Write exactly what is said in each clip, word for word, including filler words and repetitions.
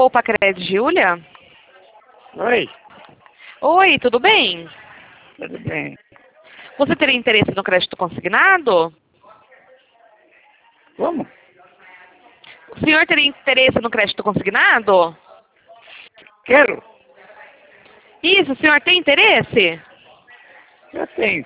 Poupa Crédito, Júlia? Oi, Oi, tudo bem? tudo bem? Você teria interesse no crédito consignado? Como? O senhor teria interesse no crédito consignado? Quero. Isso, o senhor tem interesse? Eu tenho.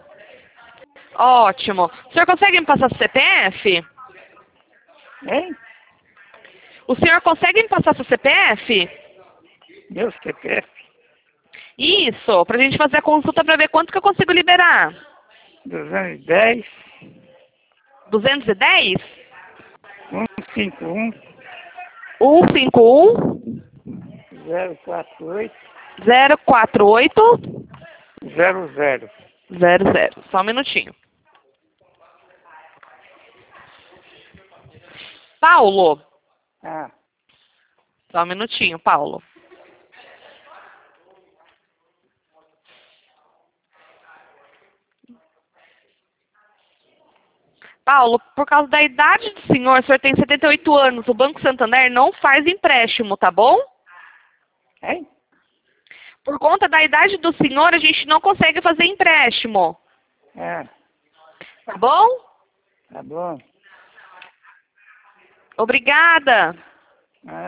Ótimo. O senhor consegue me passar seu C P F? Hein? O senhor consegue me passar seu C P F? Meu C P F. Isso, pra gente fazer a consulta pra ver quanto que eu consigo liberar. duzentos e dez, duzentos e dez? cento e cinquenta e um, cento e cinquenta e um, zero quatro oito, zero quatro oito, zero zero. zero zero. Só um minutinho. Paulo. Ah, Só um minutinho, Paulo. Paulo, por causa da idade do senhor, o senhor tem setenta e oito anos, o Banco Santander não faz empréstimo, tá bom? hein? Por conta da idade do senhor, a gente não consegue fazer empréstimo. Ah, Tá bom? tá bom. Obrigada.